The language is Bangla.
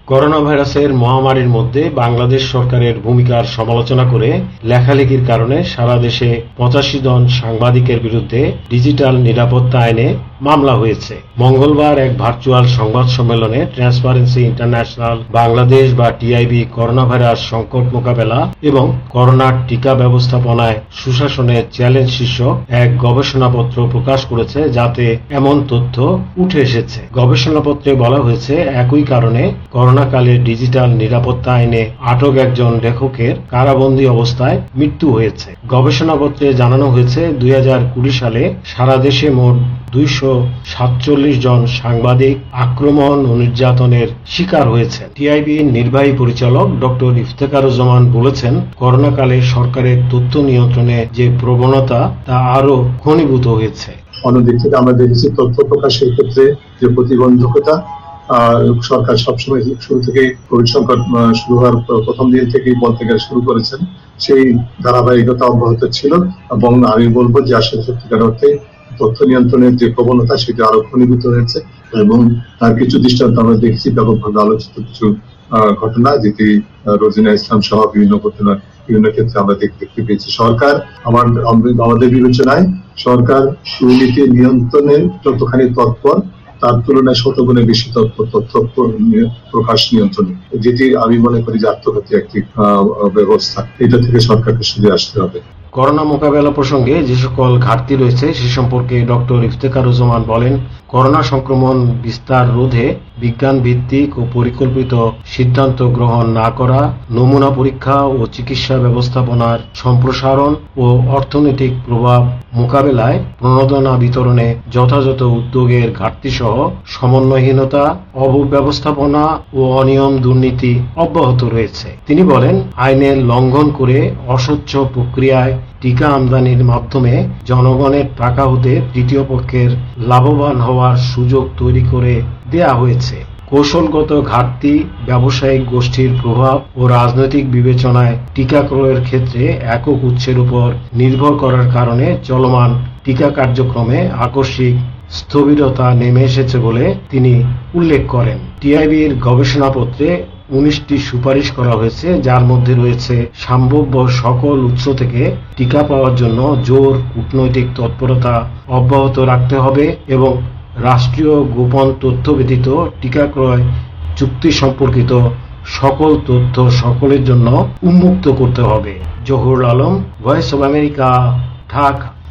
করোনা ভাইরাসের মহামারীর মধ্যে বাংলাদেশ সরকারের ভূমিকার সমালোচনা করে লেখালেখির কারণে সারা দেশে ৮৫ জন সাংবাদিকের বিরুদ্ধে ডিজিটাল নিরাপত্তা আইনে মামলা হয়েছে। মঙ্গলবার এক ভার্চুয়াল সংবাদ সম্মেলনে ট্রান্সপারেন্সি ইন্টারন্যাশনাল বাংলাদেশ বা টিআইবি করোনা ভাইরাস সংকট মোকাবেলা এবং করোনার টিকা ব্যবস্থাপনায় সুশাসনের চ্যালেঞ্জ শীর্ষক এক গবেষণাপত্র প্রকাশ করেছে, যাতে এমন তথ্য উঠে এসেছে। গবেষণাপত্রে বলা হয়েছে, একই কারণে করোনাকালে ডিজিটাল নিরাপত্তা আইনে আটক একজন লেখকের কারাবন্দী অবস্থায় মৃত্যু হয়েছে। গবেষণাপত্রে জানানো হয়েছে, ২০২০ সালে সারা দেশে মোট ২৪৭ জন সাংবাদিক আক্রমণ ও নির্যাতনের শিকার হয়েছে। টিআইবির নির্বাহী পরিচালক ডক্টর ইফতেখারুজ্জামান বলেছেন, করোনাকালে সরকারের তথ্য নিয়ন্ত্রণে যে প্রবণতা তা আরো ঘনীভূত হয়েছে। অন্যদিক থেকে আমরা দেখেছি তথ্য প্রকাশের ক্ষেত্রে যে প্রতিবন্ধকতা সরকার সবসময় শুরু থেকে কোভিড সংকট শুরু হওয়ার প্রথম দিন থেকেই বলতে গেলে শুরু করেছেন, সেই ধারাবাহিকতা অব্যাহত ছিল। এবং আমি বলবো যে আসলে সত্যিকার অর্থে তথ্য নিয়ন্ত্রণের যে প্রবণতা সেটা আরো ঘনীভূত হয়েছে এবং তার কিছু দৃষ্টান্ত আমরা দেখছি ব্যাপকভাবে আলোচিত কিছু ঘটনা, যেটি রোজিনা ইসলাম সহ বিভিন্ন ক্ষেত্রে আমরা দেখতে পেয়েছি। সরকার আমাদের বিবেচনায় সরকার দুর্নীতি নিয়ন্ত্রণে যতখানি তৎপর, তার তুলনায় শতগুণে বেশি তথ্য প্রকাশ নিয়ন্ত্রণে, যেটি আমি মনে করি যে আত্মঘাতী একটি ব্যবস্থা। এটা থেকে সরকারকে সরে আসতে হবে। করোনা মোকাবেলা প্রসঙ্গে যে সকল ঘাটতি রয়েছে সে সম্পর্কে ডক্টর ইফতেখারুজ্জামান বলেন, করোনা সংক্রমণ বিস্তার রোধে বিজ্ঞান ভিত্তিক ও পরিকল্পিত সিদ্ধান্ত গ্রহণ না করা, নমুনা পরীক্ষা ও চিকিৎসা ব্যবস্থাপনার সম্প্রসারণ ও অর্থনৈতিক প্রভাব মোকাবেলায় প্রণোদনা বিতরণে যথাযথ উদ্যোগের ঘাটতি সহ সমন্বয়হীনতা, অপব্যবস্থাপনা ও অনিয়ম দুর্নীতি অব্যাহত রয়েছে। তিনি বলেন, আইনের লঙ্ঘন করে অস্বচ্ছ প্রক্রিয়ায় টিকা আমদানির মাধ্যমে জনগণের টাকা হতে তৃতীয় পক্ষের লাভবান হওয়ার সুযোগ তৈরি করে দেয়া হয়েছে। কৌশলগত ঘাটতি, ব্যবসায়িক গোষ্ঠীর প্রভাব ও রাজনৈতিক বিবেচনায় টিকা ক্রয়ের ক্ষেত্রে একক উৎসের উপর নির্ভর করার কারণে চলমান টিকা কার্যক্রমে আকস্মিক স্থবিরতা নেমে এসেছে বলে তিনি উল্লেখ করেন। টিআইবির গবেষণাপত্রে 19টি সুপারিশ করা হয়েছে, যার মধ্যে রয়েছে সম্ভাব্য সকল উৎস থেকে টিকা পাওয়ার জন্য জোর কূটনৈতিক তৎপরতা অব্যাহত রাখতে হবে এবং রাষ্ট্রীয় গোপন তথ্য ব্যতীত টিকা ক্রয় চুক্তি সম্পর্কিত সকল তথ্য সকলের জন্য উন্মুক্ত করতে হবে। Zahurul Alam, Voice of America, Dhaka.